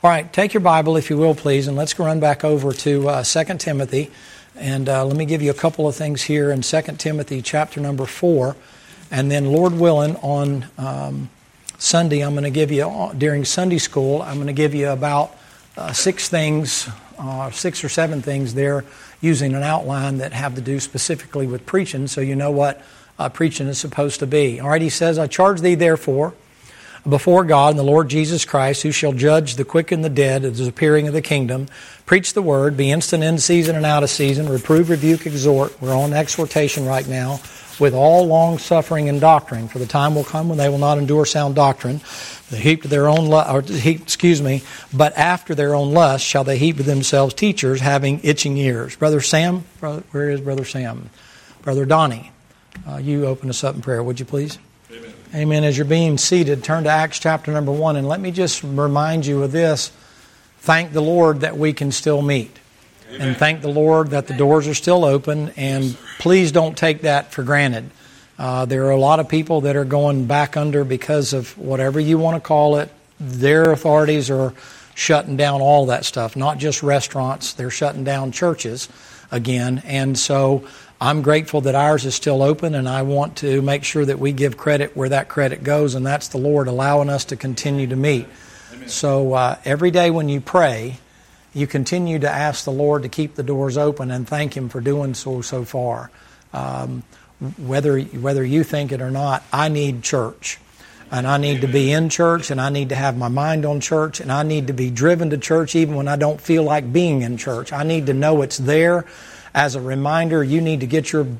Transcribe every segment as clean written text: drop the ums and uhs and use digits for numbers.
All right, take your Bible, if you will, please, and let's run back over to 2 Timothy. And let me give you a couple of things here in 2 Timothy chapter number 4. And then, Lord willing, on Sunday, I'm going to give you, during Sunday school, I'm going to give you about 6 or 7 things there using an outline that have to do specifically with preaching, so you know what preaching is supposed to be. All right, he says, I charge thee therefore before God and the Lord Jesus Christ, who shall judge the quick and the dead at the appearing of the kingdom, preach the word, be instant in season and out of season, reprove, rebuke, exhort. We're on exhortation right now, with all long suffering and doctrine. For the time will come when they will not endure sound doctrine. They heap to their own but after their own lust shall they heap to themselves teachers having itching ears. Brother Sam, where is Brother Sam? Brother Donnie, you open us up in prayer, would you please? Amen. Amen. As you're being seated, turn to Acts chapter number 1, and let me just remind you of this. Thank the Lord that we can still meet. Amen. And thank the Lord that the doors are still open, and please don't take that for granted. There are a lot of people that are going back under because of whatever you want to call it. Their authorities are shutting down all that stuff, not just restaurants. They're shutting down churches again, and so I'm grateful that ours is still open, and I want to make sure that we give credit where that credit goes, and that's the Lord allowing us to continue to meet. Amen. So every day when you pray, you continue to ask the Lord to keep the doors open and thank Him for doing so far. Whether you think it or not, I need church. And I need to be in church, and I need to have my mind on church, and I need to be driven to church even when I don't feel like being in church. I need to know it's there. As a reminder, you need to get your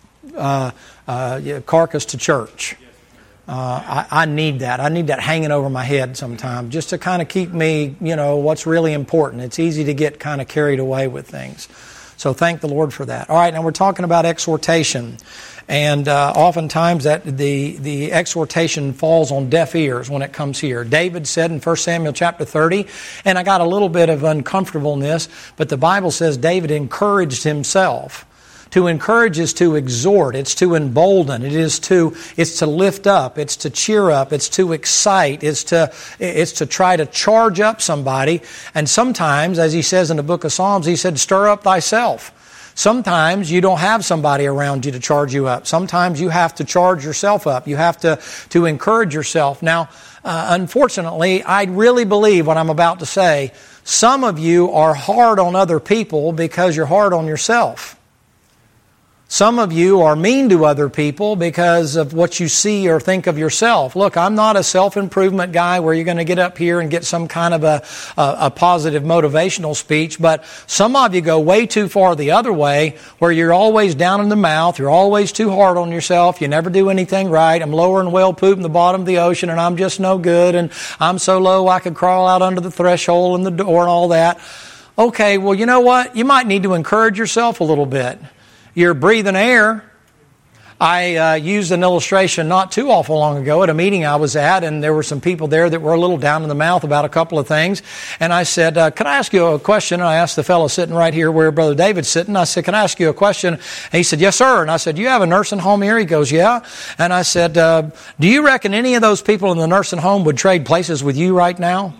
carcass to church. I need that. I need that hanging over my head sometimes, just to kind of keep me, what's really important. It's easy to get kind of carried away with things. So thank the Lord for that. All right, now we're talking about exhortation. And oftentimes that the exhortation falls on deaf ears when it comes here. David said in 1 Samuel chapter 30, and I got a little bit of uncomfortableness, but the Bible says David encouraged himself. To encourage is to exhort, it's to embolden, it's to lift up, it's to cheer up, it's to excite, it's to try to charge up somebody. And sometimes, as he says in the book of Psalms, he said, stir up thyself. Sometimes you don't have somebody around you to charge you up. Sometimes you have to charge yourself up. You have to encourage yourself. Now, unfortunately, I really believe what I'm about to say. Some of you are hard on other people because you're hard on yourself. Some of you are mean to other people because of what you see or think of yourself. Look, I'm not a self-improvement guy where you're going to get up here and get some kind of a positive motivational speech, but some of you go way too far the other way where you're always down in the mouth, you're always too hard on yourself, you never do anything right, I'm lower than whale poop in the bottom of the ocean, and I'm just no good, and I'm so low I could crawl out under the threshold and the door and all that. Okay, well, you know what? You might need to encourage yourself a little bit. You're breathing air. I used an illustration not too awful long ago at a meeting I was at, and there were some people there that were a little down in the mouth about a couple of things. And I said, could I ask you a question? And I asked the fellow sitting right here where Brother David's sitting. I said, can I ask you a question? And he said, yes, sir. And I said, you have a nursing home here? He goes, yeah. And I said, do you reckon any of those people in the nursing home would trade places with you right now?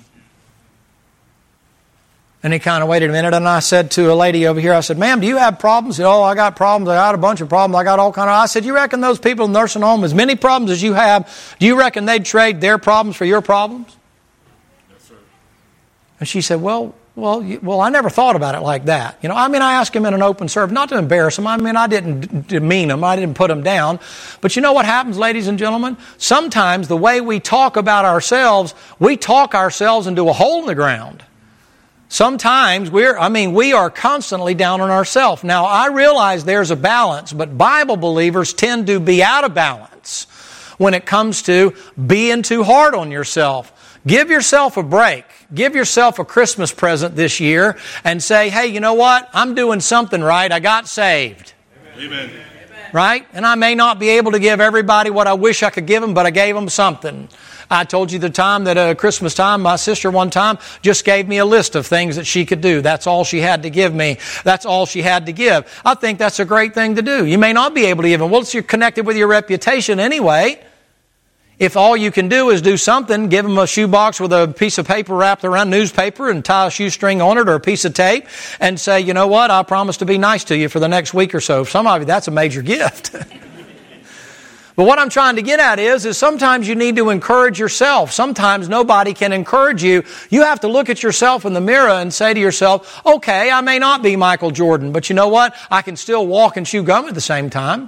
And he kind of waited a minute, and I said to a lady over here, I said, ma'am, do you have problems? He said, oh, I got problems. I got a bunch of problems. I got all kind of... I said, you reckon those people in the nursing home, as many problems as you have, do you reckon they'd trade their problems for your problems? Yes, sir. And she said, well, I never thought about it like that. I asked him in an open service, not to embarrass him. I didn't demean him. I didn't put him down. But you know what happens, ladies and gentlemen? Sometimes the way we talk about ourselves, we talk ourselves into a hole in the ground. Sometimes we are constantly down on ourselves. Now, I realize there's a balance, but Bible believers tend to be out of balance when it comes to being too hard on yourself. Give yourself a break. Give yourself a Christmas present this year and say, hey, you know what? I'm doing something right. I got saved. Amen. Right? And I may not be able to give everybody what I wish I could give them, but I gave them something. I told you the time that Christmas time, my sister one time just gave me a list of things that she could do. That's all she had to give me. That's all she had to give. I think that's a great thing to do. You may not be able to give them. Well, you're connected with your reputation anyway. If all you can do is do something, give them a shoebox with a piece of paper wrapped around newspaper and tie a shoestring on it or a piece of tape and say, you know what, I promise to be nice to you for the next week or so. For some of you, that's a major gift. But what I'm trying to get at is sometimes you need to encourage yourself. Sometimes nobody can encourage you. You have to look at yourself in the mirror and say to yourself, okay, I may not be Michael Jordan, but you know what? I can still walk and chew gum at the same time.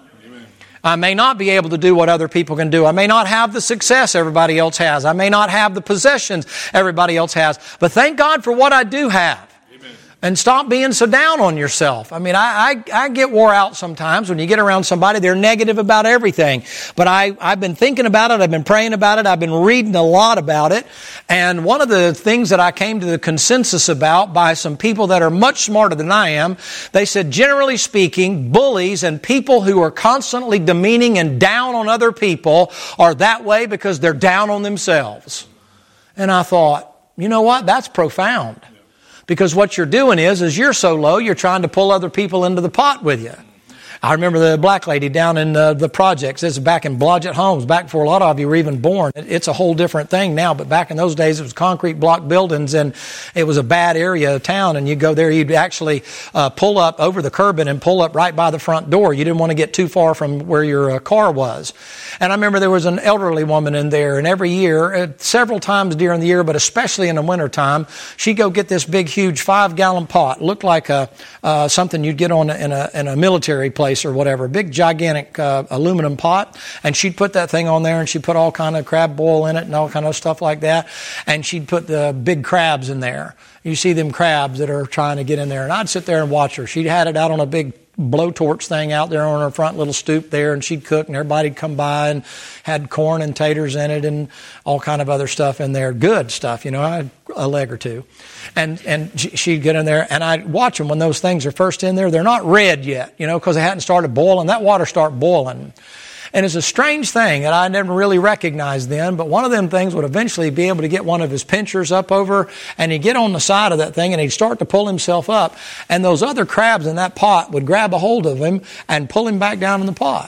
I may not be able to do what other people can do. I may not have the success everybody else has. I may not have the possessions everybody else has. But thank God for what I do have. Amen. And stop being so down on yourself. I mean, I get wore out sometimes when you get around somebody, they're negative about everything. But I've been thinking about it. I've been praying about it. I've been reading a lot about it. And one of the things that I came to the consensus about by some people that are much smarter than I am, they said, generally speaking, bullies and people who are constantly demeaning and down on other people are that way because they're down on themselves. And I thought, you know what? That's profound. Because what you're doing is you're so low, you're trying to pull other people into the pot with you. I remember the black lady down in the projects. This is back in Blodgett Homes, back before a lot of you were even born. It's a whole different thing now, but back in those days, it was concrete block buildings, and it was a bad area of town, and you go there, you'd actually pull up over the curbing and pull up right by the front door. You didn't want to get too far from where your car was. And I remember there was an elderly woman in there, and every year, several times during the year, but especially in the wintertime, she'd go get this big, huge 5-gallon pot. Looked like something you'd get on in a military place or whatever, a big gigantic aluminum pot, and she'd put that thing on there, and she'd put all kind of crab boil in it and all kind of stuff like that, and she'd put the big crabs in there. You see them crabs that are trying to get in there, and I'd sit there and watch her. She'd had it out on a big blowtorch thing out there on her front little stoop there, and she'd cook, and everybody'd come by and had corn and taters in it and all kind of other stuff in there, good stuff, you know, I had a leg or two. And she'd get in there, and I'd watch them when those things are first in there. They're not red yet, you know, because they hadn't started boiling. That water started boiling. And it's a strange thing that I never really recognized then, but one of them things would eventually be able to get one of his pinchers up over, and he'd get on the side of that thing, and he'd start to pull himself up, and those other crabs in that pot would grab a hold of him and pull him back down in the pot.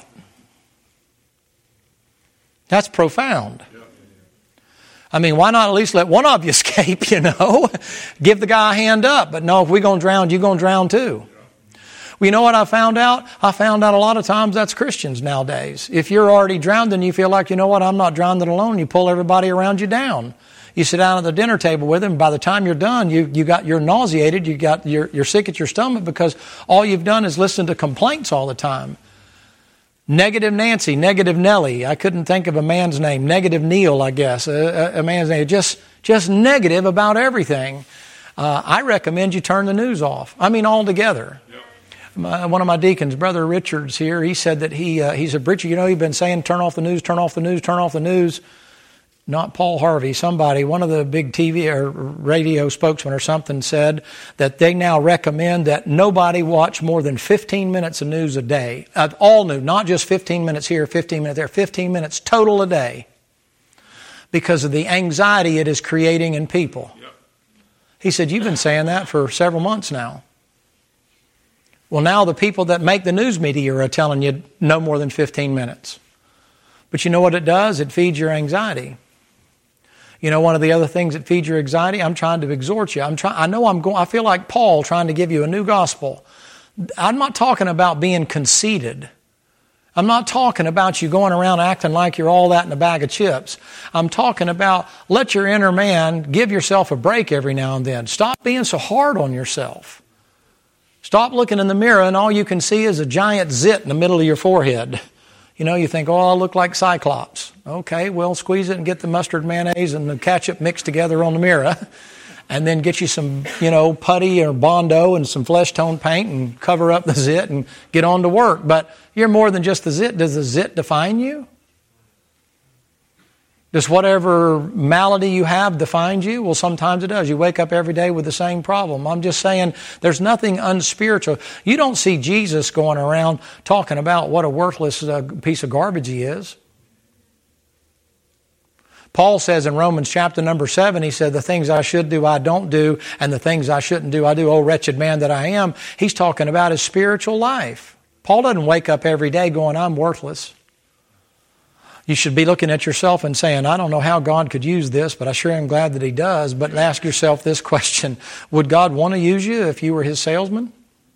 That's profound. I mean, why not at least let one of you escape, you know? Give the guy a hand up. But no, if we're going to drown, you're going to drown too. Well, you know what I found out? I found out a lot of times that's Christians nowadays. If you're already drowned and you feel like, you know what, I'm not drowning alone, you pull everybody around you down. You sit down at the dinner table with them. By the time you're done, you're nauseated. You're sick at your stomach because all you've done is listen to complaints all the time. Negative Nancy, negative Nellie. I couldn't think of a man's name. Negative Neil, I guess. A man's name. Just negative about everything. I recommend you turn the news off. I mean, altogether. Yep. One of my deacons, Brother Richards here, he said that he's a preacher. You know, he's been saying, turn off the news, turn off the news, turn off the news. Not Paul Harvey, somebody, one of the big TV or radio spokesmen or something said that they now recommend that nobody watch more than 15 minutes of news a day. All news, not just 15 minutes here, 15 minutes there, 15 minutes total a day. Because of the anxiety it is creating in people. Yep. He said, you've been saying that for several months now. Well, now the people that make the news media are telling you no more than 15 minutes. But you know what it does? It feeds your anxiety. You know, one of the other things that feeds your anxiety, I'm trying to exhort you. I feel like Paul trying to give you a new gospel. I'm not talking about being conceited. I'm not talking about you going around acting like you're all that in a bag of chips. I'm talking about let your inner man give yourself a break every now and then. Stop being so hard on yourself. Stop looking in the mirror and all you can see is a giant zit in the middle of your forehead. You know, you think, oh, I look like Cyclops. Okay, well, squeeze it and get the mustard mayonnaise and the ketchup mixed together on the mirror. And then get you some, putty or Bondo and some flesh tone paint and cover up the zit and get on to work. But you're more than just the zit. Does the zit define you? Does whatever malady you have define you? Well, sometimes it does. You wake up every day with the same problem. I'm just saying there's nothing unspiritual. You don't see Jesus going around talking about what a worthless piece of garbage he is. Paul says in Romans chapter number 7, he said, the things I should do, I don't do, and the things I shouldn't do, I do. Oh, wretched man that I am. He's talking about his spiritual life. Paul doesn't wake up every day going, I'm worthless. You should be looking at yourself and saying, I don't know how God could use this, but I sure am glad that He does. But ask yourself this question: would God want to use you if you were His salesman?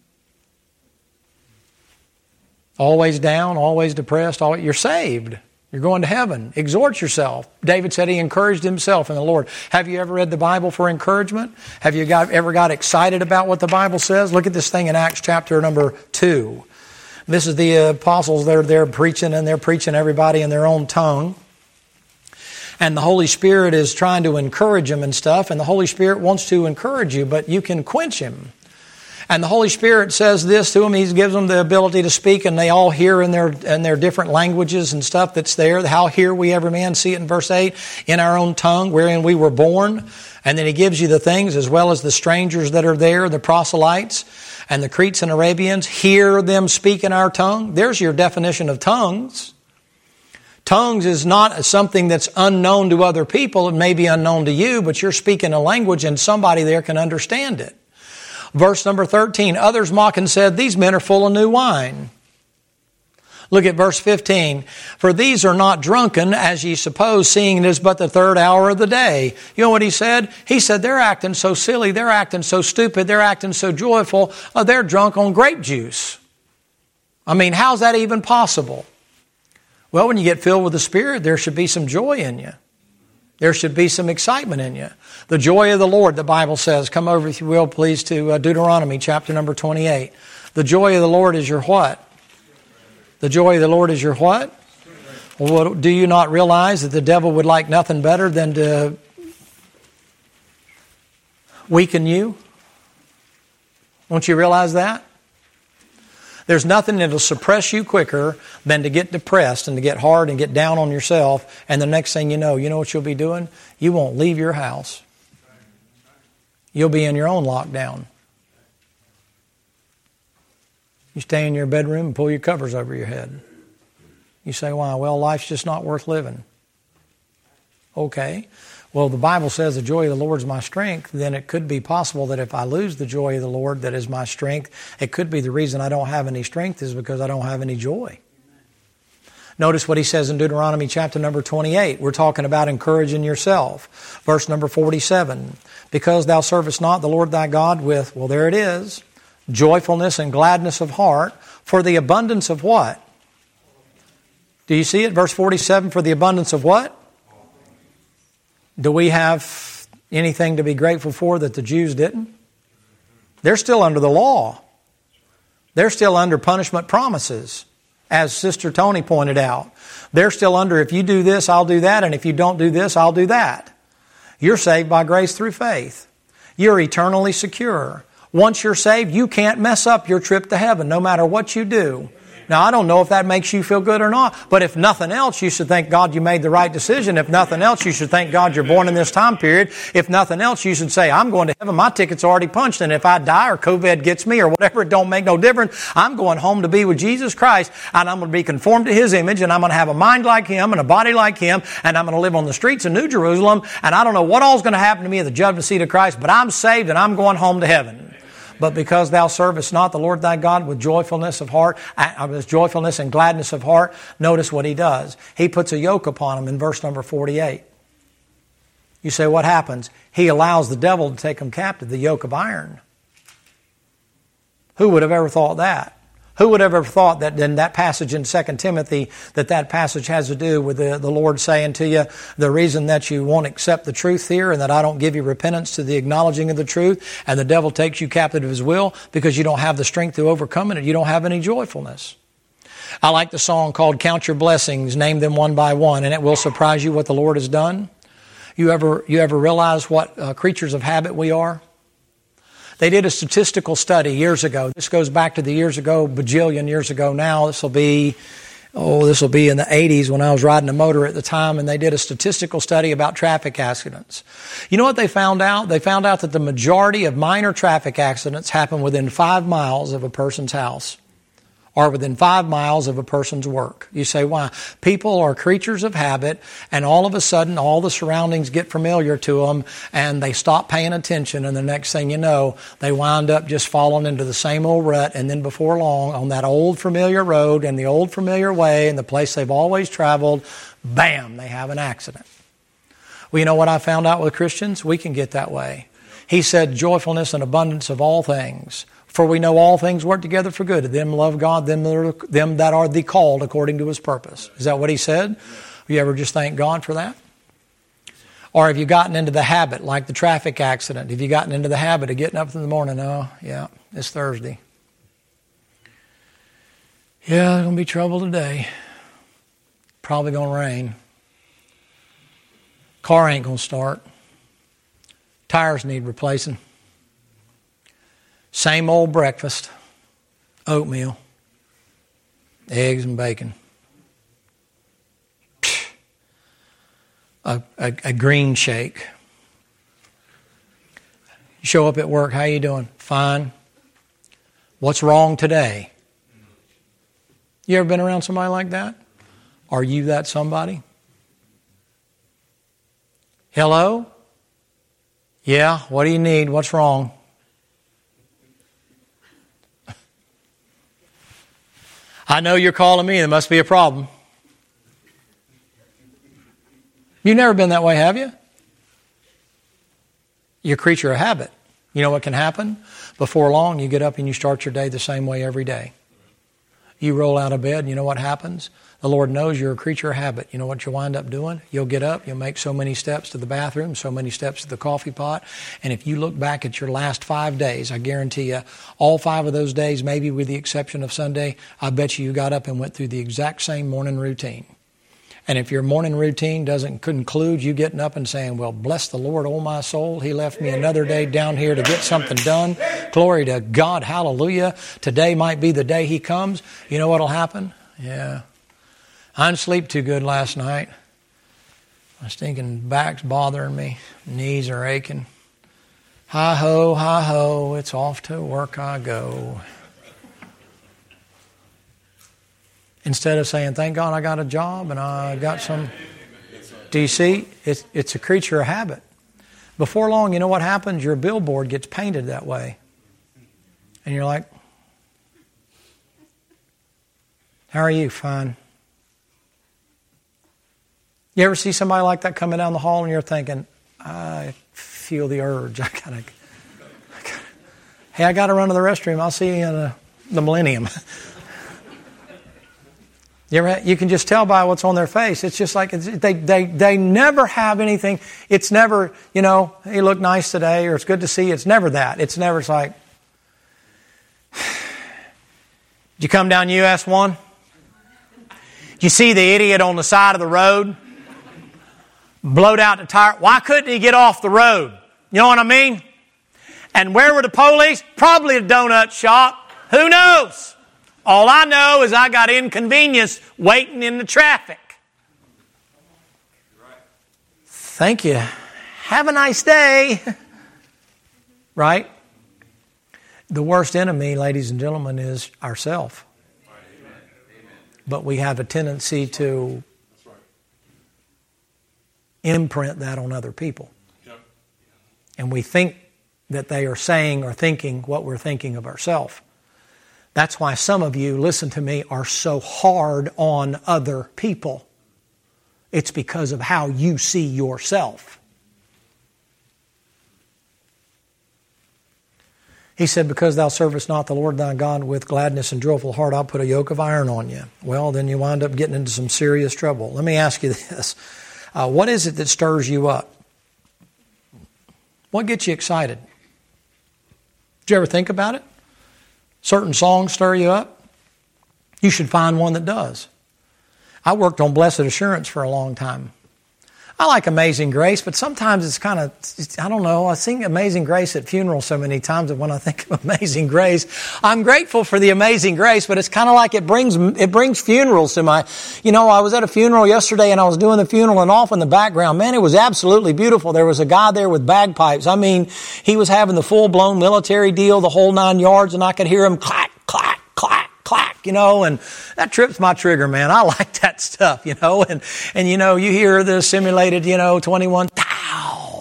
Always down, always depressed, you're saved. You're going to heaven. Exhort yourself. David said he encouraged himself in the Lord. Have you ever read the Bible for encouragement? Have you ever got excited about what the Bible says? Look at this thing in Acts chapter number 2. This is the apostles. They're preaching, and they're preaching everybody in their own tongue. And the Holy Spirit is trying to encourage them and stuff. And the Holy Spirit wants to encourage you, but you can quench Him. And the Holy Spirit says this to them. He gives them the ability to speak, and they all hear in their different languages and stuff that's there. How hear we every man, see it in verse 8, in our own tongue wherein we were born. And then He gives you the things as well as the strangers that are there, the proselytes and the Cretes and Arabians. Hear them speak in our tongue. There's your definition of tongues. Tongues is not something that's unknown to other people. It may be unknown to you, but you're speaking a language and somebody there can understand it. Verse number 13, others mocked and said, these men are full of new wine. Look at verse 15. For these are not drunken, as ye suppose, seeing it is but the third hour of the day. You know what he said? He said, they're acting so silly, they're acting so stupid, they're acting so joyful, they're drunk on grape juice. I mean, how's that even possible? Well, when you get filled with the Spirit, there should be some joy in you. There should be some excitement in you. The joy of the Lord, the Bible says. Come over, if you will, please, to Deuteronomy chapter number 28. The joy of the Lord is your what? The joy of the Lord is your what? Well, do you not realize that the devil would like nothing better than to weaken you? Don't you realize that? There's nothing that will suppress you quicker than to get depressed and to get hard and get down on yourself. And the next thing you know what you'll be doing? You won't leave your house. You'll be in your own lockdown. You stay in your bedroom and pull your covers over your head. You say, why? Well, life's just not worth living. Okay. Well, the Bible says the joy of the Lord is my strength. Then it could be possible that if I lose the joy of the Lord that is my strength, it could be the reason I don't have any strength is because I don't have any joy. Notice what he says in Deuteronomy chapter number 28. We're talking about encouraging yourself. Verse number 47. Because thou servest not the Lord thy God with, well, there it is, joyfulness and gladness of heart, for the abundance of what? Do you see it? Verse 47, for the abundance of what? Do we have anything to be grateful for that the Jews didn't? They're still under the law. They're still under punishment promises, as Sister Tony pointed out. They're still under, if you do this, I'll do that, and if you don't do this, I'll do that. You're saved by grace through faith. You're eternally secure. Once you're saved, you can't mess up your trip to heaven, no matter what you do. Now, I don't know if that makes you feel good or not, but if nothing else, you should thank God you made the right decision. If nothing else, you should thank God you're born in this time period. If nothing else, you should say, I'm going to heaven, my ticket's already punched, and if I die or COVID gets me or whatever, it don't make no difference. I'm going home to be with Jesus Christ, and I'm going to be conformed to His image, and I'm going to have a mind like Him and a body like Him, and I'm going to live on the streets of New Jerusalem, and I don't know what all's going to happen to me at the judgment seat of Christ, but I'm saved and I'm going home to heaven. But because thou servest not the Lord thy God with joyfulness of heart, with joyfulness and gladness of heart, notice what He does. He puts a yoke upon them in verse number 48. You say, what happens? He allows the devil to take them captive, the yoke of iron. Who would have ever thought that? Who would have ever thought that in that passage in 2 Timothy, that passage has to do with the Lord saying to you, the reason that you won't accept the truth here and that I don't give you repentance to the acknowledging of the truth and the devil takes you captive of his will because you don't have the strength to overcome it, you don't have any joyfulness. I like the song called Count Your Blessings, Name Them One by One, and it will surprise you what the Lord has done. You ever realize what creatures of habit we are? They did a statistical study years ago. This goes back to the years ago, bajillion years ago now. This will be in the 80s when I was riding a motor at the time, and they did a statistical study about traffic accidents. You know what they found out? They found out that the majority of minor traffic accidents happen within 5 miles of a person's house or within 5 miles of a person's work. You say, why? People are creatures of habit, and all of a sudden, all the surroundings get familiar to them, and they stop paying attention, and the next thing you know, they wind up just falling into the same old rut, and then before long, on that old familiar road and the old familiar way and the place they've always traveled, Bam, they have an accident. Well, you know what I found out with Christians? We can get that way. He said, joyfulness and abundance of all things. For we know all things work together for good. To them love God, them that are the called according to His purpose. Is that what He said? You ever just thank God for that? Or have you gotten into the habit, like the traffic accident? Have you gotten into the habit of getting up in the morning? Oh, yeah, it's Thursday. Yeah, there's going to be trouble today. Probably going to rain. Car ain't going to start. Tires need replacing. Same old breakfast. Oatmeal. Eggs and bacon. A green shake. You show up at work, how you doing? Fine. What's wrong today? You ever been around somebody like that? Are you that somebody? Hello? Yeah, what do you need? What's wrong? I know you're calling me. There must be a problem. You've never been that way, have you? You're a creature of habit. You know what can happen? Before long, you get up and you start your day the same way every day. You roll out of bed, and you know what happens? The Lord knows you're a creature of habit. You know what you'll wind up doing? You'll get up, you'll make so many steps to the bathroom, so many steps to the coffee pot, and if you look back at your last 5 days, I guarantee you, all 5 of those days, maybe with the exception of Sunday, I bet you got up and went through the exact same morning routine. And if your morning routine doesn't conclude you getting up and saying, well, bless the Lord, oh my soul, He left me another day down here to get something done. Glory to God, hallelujah. Today might be the day He comes. You know what'll happen? Yeah. I didn't sleep too good last night. My stinking back's bothering me. Knees are aching. Hi-ho, it's off to work I go. Instead of saying, thank God I got a job and I got some... Do you see? It's a creature of habit. Before long, you know what happens? Your billboard gets painted that way. And you're like, how are you? Fine. You ever see somebody like that coming down the hall and you're thinking, I feel the urge. Hey, I got to run to the restroom. I'll see you in the millennium. You can just tell by what's on their face. It's just like they never have anything. It's never, hey, you look nice today, or it's good to see you. It's never that. It's like, did you come down US 1? Did you see the idiot on the side of the road? Blowed out the tire. Why couldn't he get off the road? You know what I mean? And where were the police? Probably a donut shop. Who knows? All I know is I got inconvenienced waiting in the traffic. Thank you. Have a nice day. Right? The worst enemy, ladies and gentlemen, is ourself. But we have a tendency to imprint that on other people. And we think that they are saying or thinking what we're thinking of ourselves. That's why some of you, listen to me, are so hard on other people. It's because of how you see yourself. He said, because thou servest not the Lord thy God with gladness and joyful heart, I'll put a yoke of iron on you. Well, then you wind up getting into some serious trouble. Let me ask you this. What is it that stirs you up? What gets you excited? Did you ever think about it? Certain songs stir you up? You should find one that does. I worked on Blessed Assurance for a long time. I like Amazing Grace, but sometimes it's kind of, I don't know, I sing Amazing Grace at funerals so many times that when I think of Amazing Grace, I'm grateful for the Amazing Grace, but it's kind of like it brings funerals to my, I was at a funeral yesterday and I was doing the funeral and off in the background, man, it was absolutely beautiful. There was a guy there with bagpipes. I mean, he was having the full-blown military deal, the whole 9 yards, and I could hear him clack, clack, clack, clack, and that trips my trigger, man. I like that stuff, and you hear the simulated, 21, tow, tow,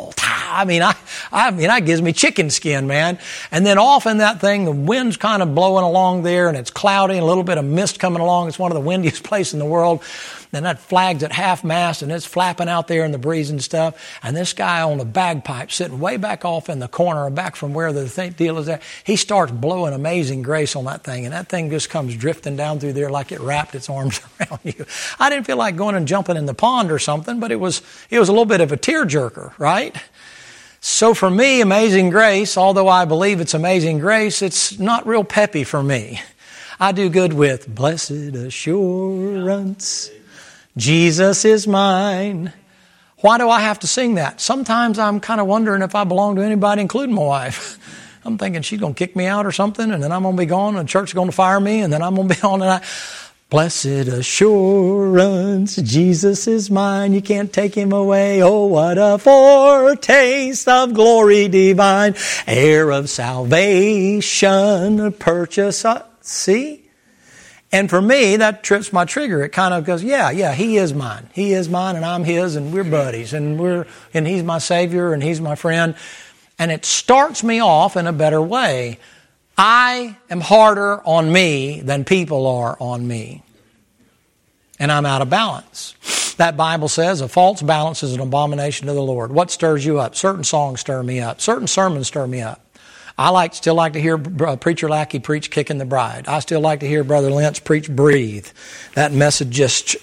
I mean, that gives me chicken skin, man. And then off in that thing, the wind's kind of blowing along there, and it's cloudy, and a little bit of mist coming along. It's one of the windiest places in the world. Then that flag's at half mast, and it's flapping out there in the breeze and stuff. And this guy on the bagpipe sitting way back off in the corner, back from where the deal is at, he starts blowing Amazing Grace on that thing, and that thing just comes drifting down through there like it wrapped its arms around you. I didn't feel like going and jumping in the pond or something, but it was a little bit of a tearjerker, right? So for me, Amazing Grace, although I believe it's Amazing Grace, it's not real peppy for me. I do good with Blessed Assurance, Jesus is mine. Why do I have to sing that? Sometimes I'm kind of wondering if I belong to anybody, including my wife. I'm thinking she's going to kick me out or something, and then I'm going to be gone, and the church is going to fire me, and then I'm going to be on, and Blessed assurance, Jesus is mine, you can't take him away. Oh, what a foretaste of glory divine, heir of salvation, purchase, see? And for me, that trips my trigger. It kind of goes, yeah, he is mine. He is mine, and I'm his, and we're buddies, and he's my Savior, and he's my friend. And it starts me off in a better way. I am harder on me than people are on me. And I'm out of balance. That Bible says a false balance is an abomination to the Lord. What stirs you up? Certain songs stir me up. Certain sermons stir me up. I still like to hear Preacher Lackey preach Kicking the Bride. I still like to hear Brother Lynch preach Breathe. That message just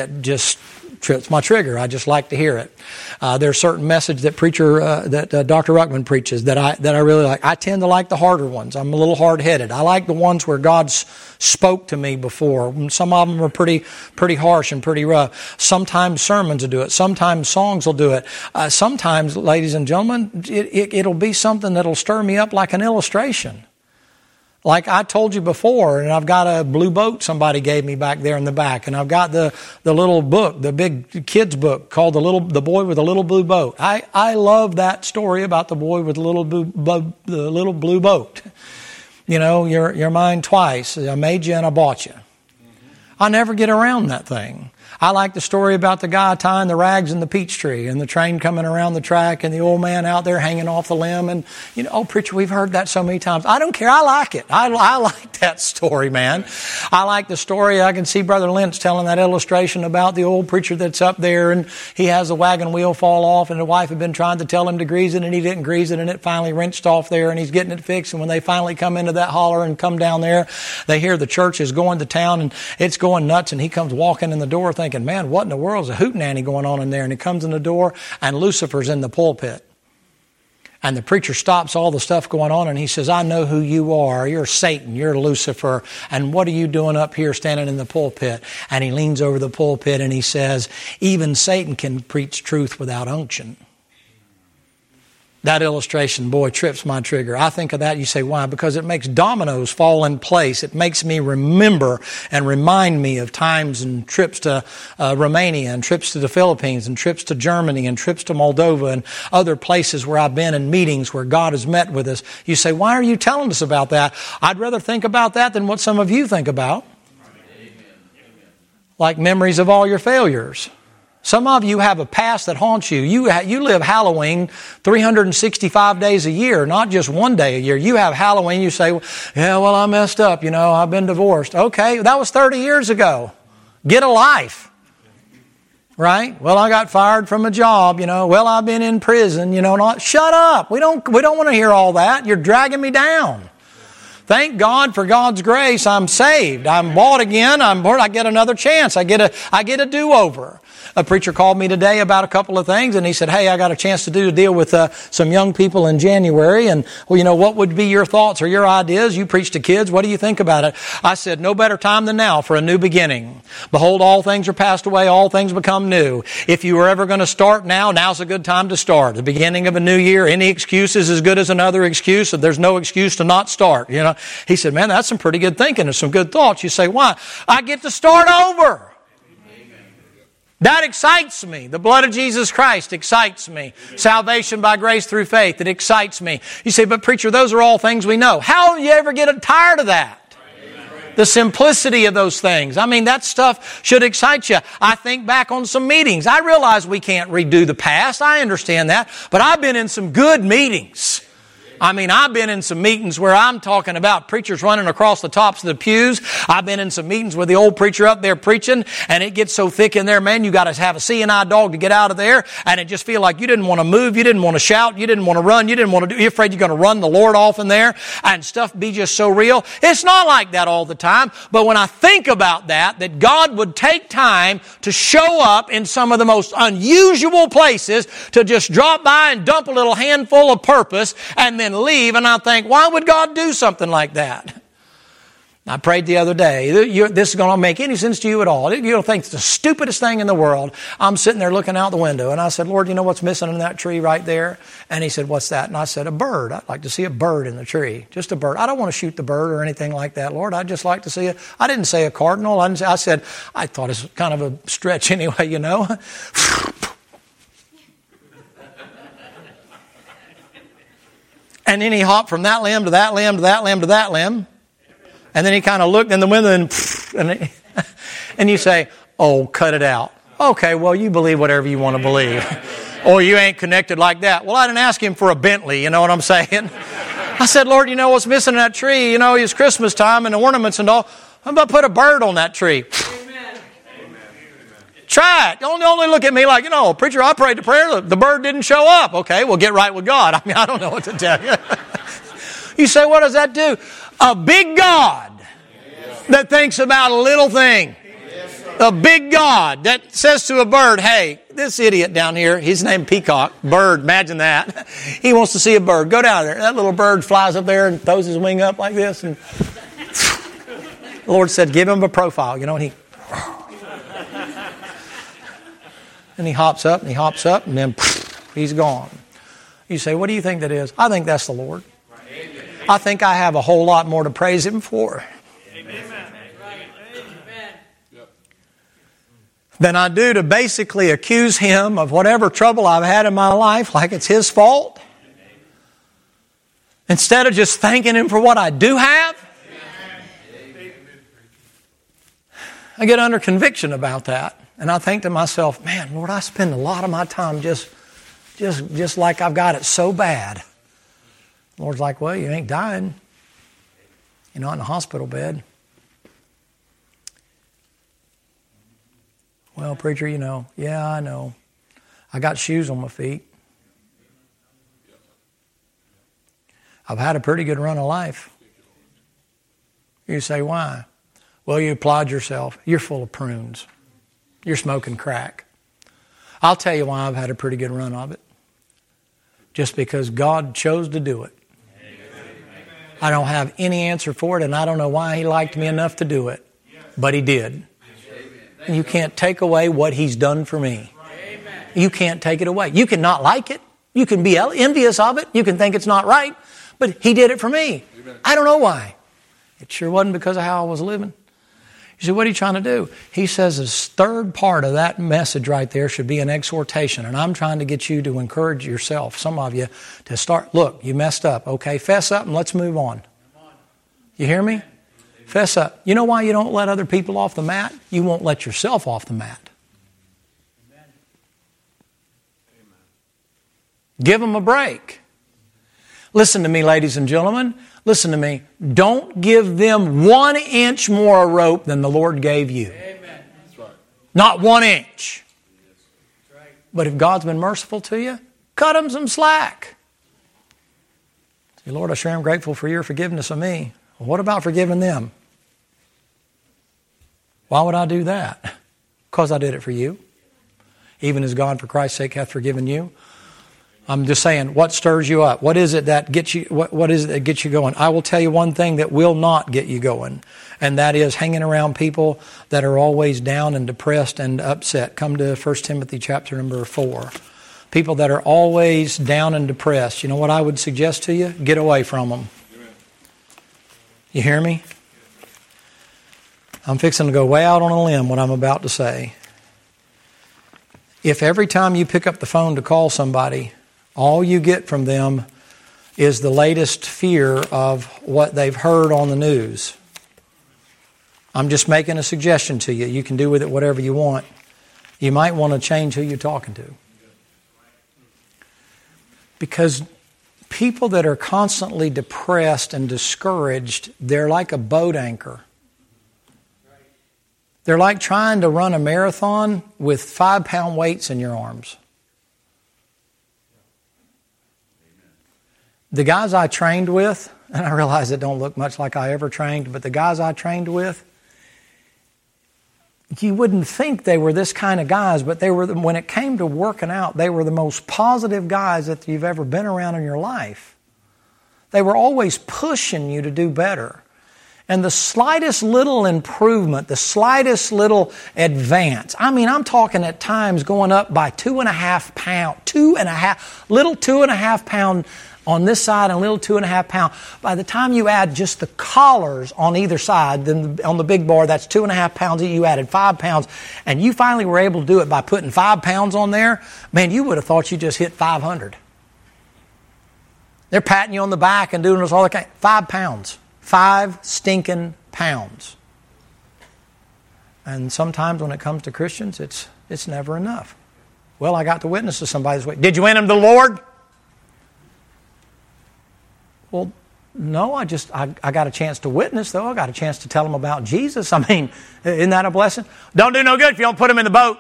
trips my trigger. I just like to hear it. There's certain message that Dr. Ruckman preaches that I really like. I tend to like the harder ones. I'm a little hard-headed. I like the ones where God spoke to me before. Some of them are pretty harsh and pretty rough. Sometimes sermons will do it. Sometimes songs will do it. Sometimes, ladies and gentlemen, it'll be something that'll stir me up like an illustration. Like I told you before, and I've got a blue boat somebody gave me back there in the back, and I've got the little book, the big kids book called The Boy with a Little Blue Boat. I love that story about the boy with the little blue boat. You know, you're mine twice. I made you and I bought you. I never get around that thing. I like the story about the guy tying the rags in the peach tree and the train coming around the track and the old man out there hanging off the limb. And, oh, preacher, we've heard that so many times. I don't care. I like it. I like that story, man. I like the story. I can see Brother Lynch telling that illustration about the old preacher that's up there and he has the wagon wheel fall off and the wife had been trying to tell him to grease it and he didn't grease it and it finally wrenched off there and he's getting it fixed. And when they finally come into that holler and come down there, they hear the church is going to town and it's going nuts and he comes walking in the door thinking, man, what in the world is a hootenanny going on in there? And he comes in the door and Lucifer's in the pulpit. And the preacher stops all the stuff going on and he says, I know who you are. You're Satan. You're Lucifer. And what are you doing up here standing in the pulpit? And he leans over the pulpit and he says, even Satan can preach truth without unction. That illustration, boy, trips my trigger. I think of that, you say, why? Because it makes dominoes fall in place. It makes me remember and remind me of times and trips to Romania and trips to the Philippines and trips to Germany and trips to Moldova and other places where I've been in meetings where God has met with us. You say, why are you telling us about that? I'd rather think about that than what some of you think about. Amen. Like memories of all your failures. Some of you have a past that haunts you. You live Halloween 365 days a year, not just one day a year. You have Halloween, you say, yeah, well, I messed up, I've been divorced. Okay, that was 30 years ago. Get a life. Right? Well, I got fired from a job, Well, I've been in prison, Shut up. We don't want to hear all that. You're dragging me down. Thank God for God's grace. I'm saved. I'm bought again. I get another chance. I get a do-over. A preacher called me today about a couple of things, and he said, hey, I got a chance to do a deal with some young people in January, and, what would be your thoughts or your ideas? You preach to kids. What do you think about it? I said, no better time than now for a new beginning. Behold, all things are passed away. All things become new. If you were ever going to start now's a good time to start. The beginning of a new year, any excuse is as good as another excuse, and there's no excuse to not start, He said, man, that's some pretty good thinking and some good thoughts. You say, why? I get to start over. That excites me. The blood of Jesus Christ excites me. Salvation by grace through faith, it excites me. You say, but preacher, those are all things we know. How do you ever get tired of that? The simplicity of those things. I mean, that stuff should excite you. I think back on some meetings. I realize we can't redo the past. I understand that. But I've been in some good meetings. I mean, I've been in some meetings where I'm talking about preachers running across the tops of the pews. I've been in some meetings with the old preacher up there preaching, and it gets so thick in there, man, you got to have a CNI dog to get out of there, and it just feel like you didn't want to move, you didn't want to shout, you didn't want to run, you didn't want to do, you're afraid you're going to run the Lord off in there, and stuff be just so real. It's not like that all the time, but when I think about that God would take time to show up in some of the most unusual places to just drop by and dump a little handful of purpose, and then leave, and I think, why would God do something like that? I prayed the other day, this is going to make any sense to you at all. You'll think it's the stupidest thing in the world. I'm sitting there looking out the window, and I said, Lord, you know what's missing in that tree right there? And He said, what's that? And I said, a bird. I'd like to see a bird in the tree. Just a bird. I don't want to shoot the bird or anything like that, Lord. I'd just like to see it. I didn't say a cardinal. I said, I thought it's kind of a stretch anyway, you know. And then he hopped from that limb to that limb to that limb to that limb. And then he kind of looked in the window and you say, oh, cut it out. Okay, well, you believe whatever you want to believe. Or you ain't connected like that. Well, I didn't ask him for a Bentley, you know what I'm saying? I said, Lord, you know what's missing in that tree? You know, it's Christmas time and the ornaments and all. How about put a bird on that tree? Try it. Don't only look at me like, you know, preacher, I prayed the prayer, the bird didn't show up. Okay, well, get right with God. I mean, I don't know what to tell you. You say, what does that do? A big God that thinks about a little thing. A big God that says to a bird, hey, this idiot down here, he's named Peacock, bird, imagine that. He wants to see a bird. Go down there. That little bird flies up there and throws his wing up like this. And the Lord said, give him a profile, you know, and he hops up and then he's gone. You say, what do you think that is? I think that's the Lord. I think I have a whole lot more to praise Him for than I do to basically accuse Him of whatever trouble I've had in my life like it's His fault. Instead of just thanking Him for what I do have. I get under conviction about that. And I think to myself, man, Lord, I spend a lot of my time just like I've got it so bad. The Lord's like, well, you ain't dying. You're not in a hospital bed. Well, preacher, you know, yeah, I know. I got shoes on my feet. I've had a pretty good run of life. You say, why? Well, you applaud yourself. You're full of prunes. You're smoking crack. I'll tell you why I've had a pretty good run of it. Just because God chose to do it. I don't have any answer for it, and I don't know why He liked me enough to do it. But He did. And you can't take away what He's done for me. You can't take it away. You can not like it. You can be envious of it. You can think it's not right. But He did it for me. I don't know why. It sure wasn't because of how I was living. You say, what are you trying to do? He says his third part of that message right there should be an exhortation. And I'm trying to get you to encourage yourself, some of you, to start, look, you messed up. Okay, fess up and let's move on. You hear me? Fess up. You know why you don't let other people off the mat? You won't let yourself off the mat. Give them a break. Listen to me, ladies and gentlemen. Listen to me. Don't give them 1 inch more rope than the Lord gave you. Amen. That's right. Not 1 inch. That's right. But if God's been merciful to you, cut them some slack. Say, Lord, I sure am grateful for your forgiveness of me. Well, what about forgiving them? Why would I do that? Because I did it for you. Even as God for Christ's sake hath forgiven you. I'm just saying, what stirs you up? What is it that gets you? What is it that gets you going? I will tell you one thing that will not get you going, and that is hanging around people that are always down and depressed and upset. Come to 1 Timothy chapter number 4. People that are always down and depressed. You know what I would suggest to you? Get away from them. You hear me? I'm fixing to go way out on a limb what I'm about to say. If every time you pick up the phone to call somebody, all you get from them is the latest fear of what they've heard on the news, I'm just making a suggestion to you. You can do with it whatever you want. You might want to change who you're talking to. Because people that are constantly depressed and discouraged, they're like a boat anchor. They're like trying to run a marathon with 5-pound weights in your arms. The guys I trained with, and I realize it don't look much like I ever trained, but the guys I trained with, you wouldn't think they were this kind of guys, but they were, when it came to working out, they were the most positive guys that you've ever been around in your life. They were always pushing you to do better. And the slightest little improvement, the slightest little advance, I mean, I'm talking at times going up by 2.5 pounds, little 2.5 pound on this side and a little 2.5 pound. By the time you add just the collars on either side, then on the big bar, that's 2.5 pounds. You added 5 pounds, and you finally were able to do it by putting 5 pounds on there. Man, you would have thought you just hit 500. They're patting you on the back and doing this all the time. 5 pounds. 5 stinking pounds. And sometimes when it comes to Christians, it's never enough. Well, I got to witness to somebody this week. Did you win them to the Lord? Well, no, I got a chance to witness, though. I got a chance to tell them about Jesus. I mean, isn't that a blessing? Don't do no good if you don't put them in the boat.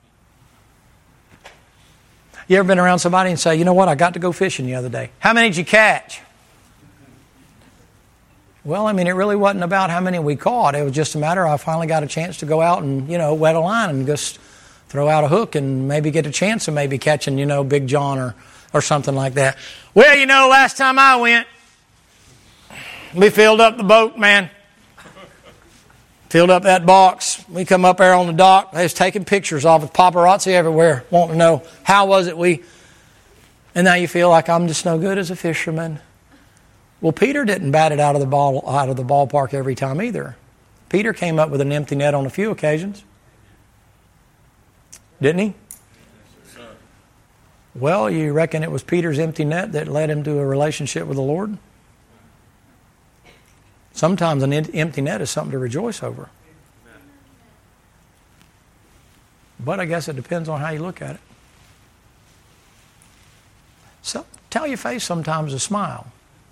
You ever been around somebody and say, you know what, I got to go fishing the other day. How many did you catch? Well, I mean, it really wasn't about how many we caught. It was just a matter of I finally got a chance to go out and, wet a line and just throw out a hook and maybe get a chance of maybe catching, Big John or something like that. Well, last time I went, we filled up the boat, man. Filled up that box. We come up there on the dock. They was taking pictures of it, paparazzi everywhere, wanting to know, how was it and now you feel like I'm just no good as a fisherman. Well, Peter didn't bat it out of the ballpark every time either. Peter came up with an empty net on a few occasions. Didn't he? Well, you reckon it was Peter's empty net that led him to a relationship with the Lord? Sometimes an empty net is something to rejoice over. But I guess it depends on how you look at it. So tell your face sometimes to smile.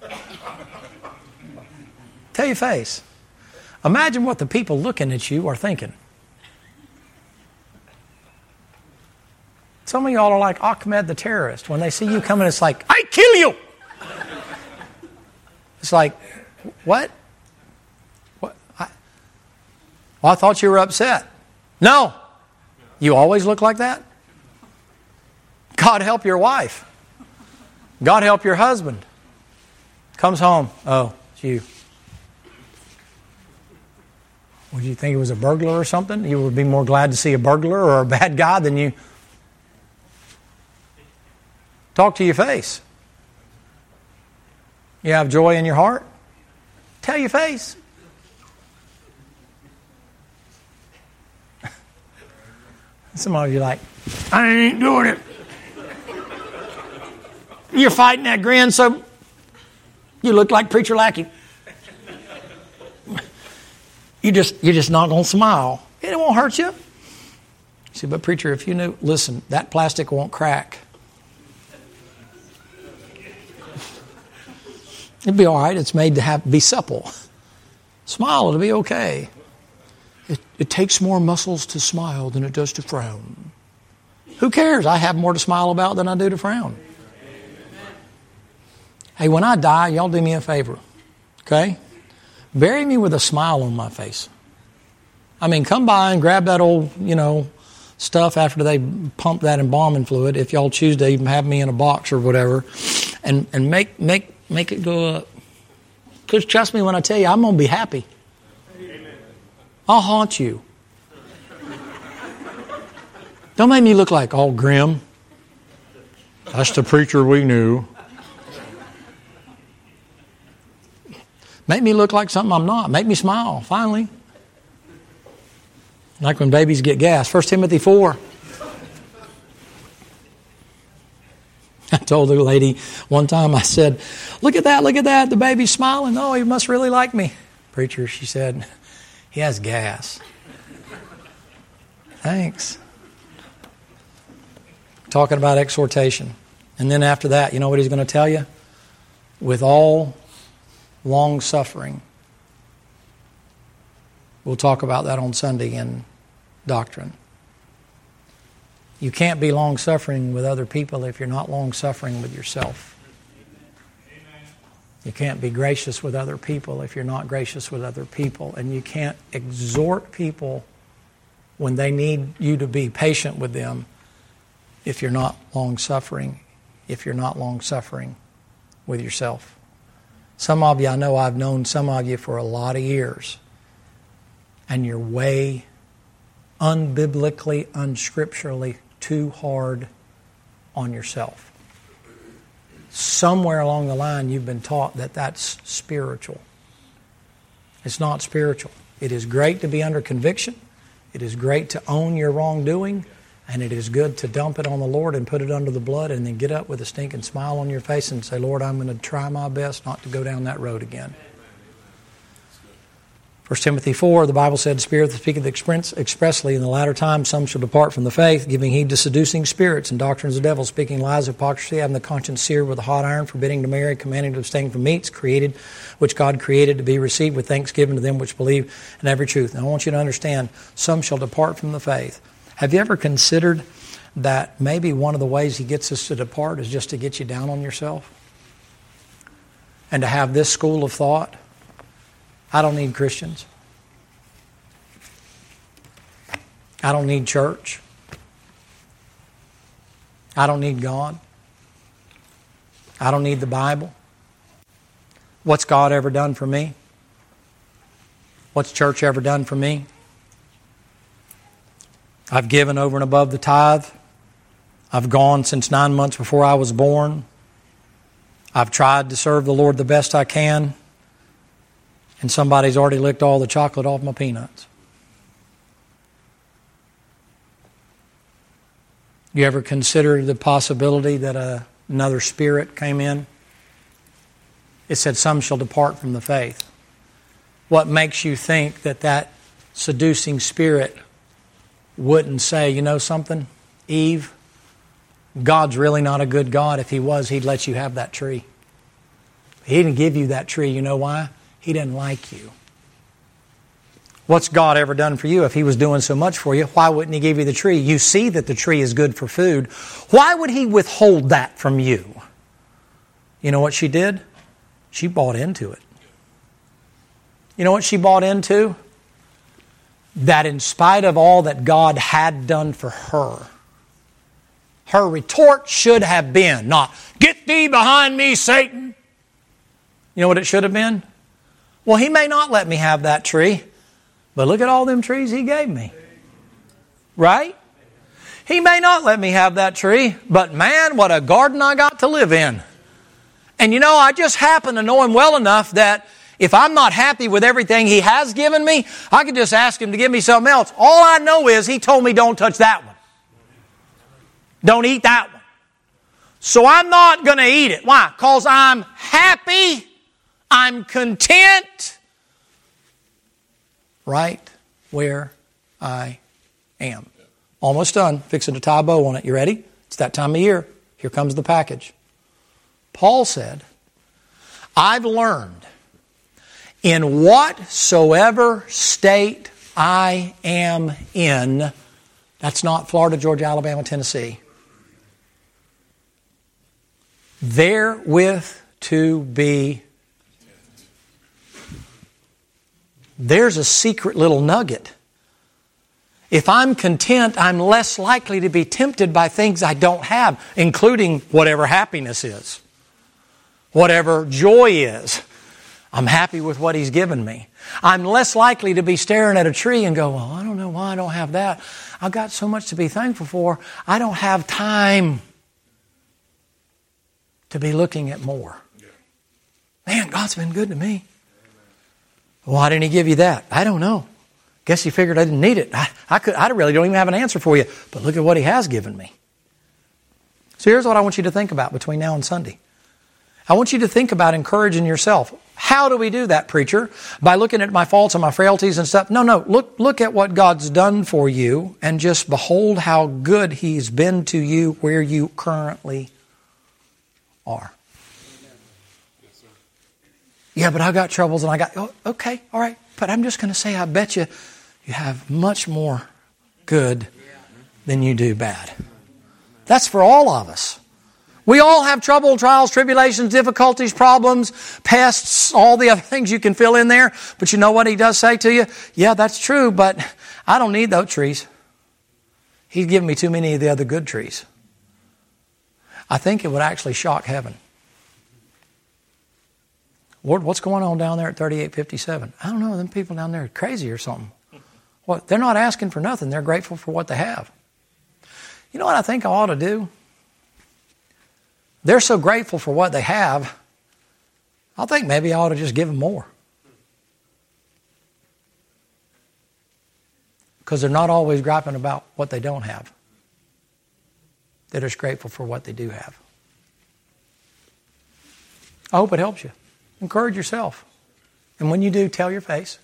Tell your face. Imagine what the people looking at you are thinking. Some of y'all are like Ahmed the terrorist. When they see you coming, it's like, I kill you! It's like, what? I thought you were upset. No. You always look like that? God help your wife. God help your husband. Comes home. Oh, it's you. Would you think it was a burglar or something? You would be more glad to see a burglar or a bad guy than you. Talk to your face. You have joy in your heart? Tell your face. Some of you are like, I ain't doing it. You're fighting that grin so you look like Preacher Lackey. You're just not going to smile. It won't hurt you. See, but preacher, if you knew, listen, that plastic won't crack. It'd be all right. It's made to be supple. Smile, it'll be okay. It takes more muscles to smile than it does to frown. Who cares? I have more to smile about than I do to frown. Hey, when I die, y'all do me a favor, okay? Bury me with a smile on my face. I mean, come by and grab that old, stuff after they pump that embalming fluid, if y'all choose to even have me in a box or whatever, and make it go up. Because trust me when I tell you, I'm going to be happy. I'll haunt you. Don't make me look like all grim. That's the preacher we knew. Make me look like something I'm not. Make me smile, finally. Like when babies get gas. 1 Timothy 4. I told the lady one time, I said, look at that, the baby's smiling. Oh, he must really like me. Preacher, she said, He has gas. Thanks. Talking about exhortation. And then after that, you know what he's going to tell you? With all long suffering. We'll talk about that on Sunday in doctrine. You can't be long suffering with other people if you're not long suffering with yourself. You can't be gracious with other people if you're not gracious with other people. And you can't exhort people when they need you to be patient with them if you're not long suffering, if you're not long suffering with yourself. Some of you, I know I've known some of you for a lot of years, and you're way unbiblically, unscripturally too hard on yourself. Somewhere along the line you've been taught that that's spiritual. It's not spiritual. It is great to be under conviction. It is great to own your wrongdoing. And it is good to dump it on the Lord and put it under the blood and then get up with a stinking smile on your face and say, Lord, I'm going to try my best not to go down that road again. 1 Timothy 4, the Bible said, Spirit that speaketh expressly in the latter times some shall depart from the faith, giving heed to seducing spirits and doctrines of devils, speaking lies of hypocrisy, having the conscience seared with a hot iron, forbidding to marry, commanding to abstain from meats which God created to be received with thanksgiving to them which believe in every truth. Now I want you to understand, some shall depart from the faith. Have you ever considered that maybe one of the ways he gets us to depart is just to get you down on yourself? And to have this school of thought, I don't need Christians. I don't need church. I don't need God. I don't need the Bible. What's God ever done for me? What's church ever done for me? I've given over and above the tithe. I've gone since 9 months before I was born. I've tried to serve the Lord the best I can. And somebody's already licked all the chocolate off my peanuts. You ever consider the possibility that another spirit came in? It said, some shall depart from the faith. What makes you think that that seducing spirit wouldn't say, you know something, Eve, God's really not a good God. If He was, He'd let you have that tree. He didn't give you that tree. You know why? He didn't like you. What's God ever done for you? If He was doing so much for you, why wouldn't He give you the tree? You see that the tree is good for food. Why would He withhold that from you? You know what she did? She bought into it. You know what she bought into? That in spite of all that God had done for her, her retort should have been not, get thee behind me, Satan. You know what it should have been? Well, He may not let me have that tree, but look at all them trees He gave me. Right? He may not let me have that tree, but man, what a garden I got to live in. And you know, I just happen to know Him well enough that if I'm not happy with everything He has given me, I can just ask Him to give me something else. All I know is He told me don't touch that one. Don't eat that one. So I'm not going to eat it. Why? Because I'm happy. I'm content. Right where I am. Almost done. Fixing to tie a bow on it. You ready? It's that time of year. Here comes the package. Paul said, I've learned in whatsoever state I am in, that's not Florida, Georgia, Alabama, Tennessee, therewith to be. There's a secret little nugget. If I'm content, I'm less likely to be tempted by things I don't have, including whatever happiness is, whatever joy is. I'm happy with what He's given me. I'm less likely to be staring at a tree and go, well, I don't know why I don't have that. I've got so much to be thankful for. I don't have time to be looking at more. Man, God's been good to me. Why didn't He give you that? I don't know. Guess He figured I didn't need it. I really don't even have an answer for you. But look at what He has given me. So here's what I want you to think about between now and Sunday. I want you to think about encouraging yourself. How do we do that, preacher? By looking at my faults and my frailties and stuff? No. Look at what God's done for you and just behold how good He's been to you where you currently are. Yeah, but I got troubles and I got... Oh, okay, all right. But I'm just going to say, I bet you have much more good than you do bad. That's for all of us. We all have trouble, trials, tribulations, difficulties, problems, pests, all the other things you can fill in there. But you know what He does say to you? Yeah, that's true, but I don't need those trees. He's given me too many of the other good trees. I think it would actually shock heaven. Lord, what's going on down there at 3857? I don't know, them people down there are crazy or something. What? They're not asking for nothing. They're grateful for what they have. You know what I think I ought to do? They're so grateful for what they have, I think maybe I ought to just give them more. Because they're not always griping about what they don't have. They're just grateful for what they do have. I hope it helps you. Encourage yourself. And when you do, tell your face.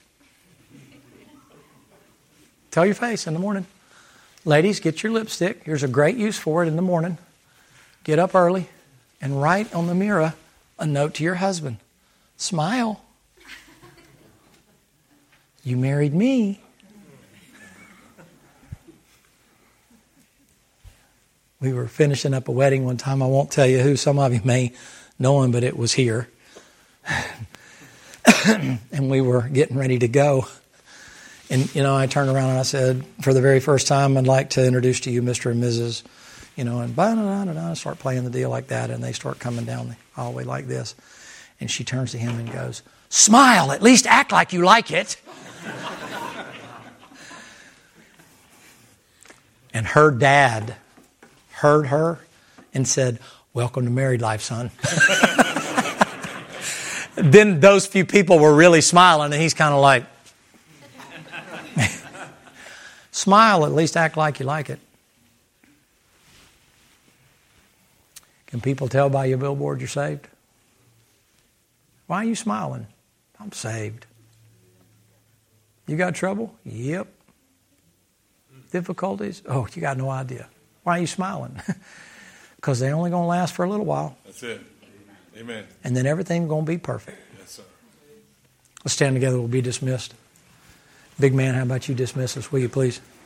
Tell your face in the morning. Ladies, get your lipstick. Here's a great use for it in the morning. Get up early and write on the mirror a note to your husband. Smile. You married me. We were finishing up a wedding one time. I won't tell you who. Some of you may know him, but it was here. And we were getting ready to go. And, I turned around and I said, for the very first time, I'd like to introduce to you Mr. and Mrs., and I start playing the deal like that, and they start coming down the hallway like this. And she turns to him and goes, smile, at least act like you like it. And her dad heard her and said, welcome to married life, son. Then those few people were really smiling, and he's kind of like, smile, at least act like you like it. Can people tell by your billboard you're saved? Why are you smiling? I'm saved. You got trouble? Yep. Difficulties? Oh, you got no idea. Why are you smiling? Because they're only going to last for a little while. That's it. Amen. And then everything's going to be perfect. Yes, sir. Let's stand together. We'll be dismissed. Big man, how about you dismiss us, will you please?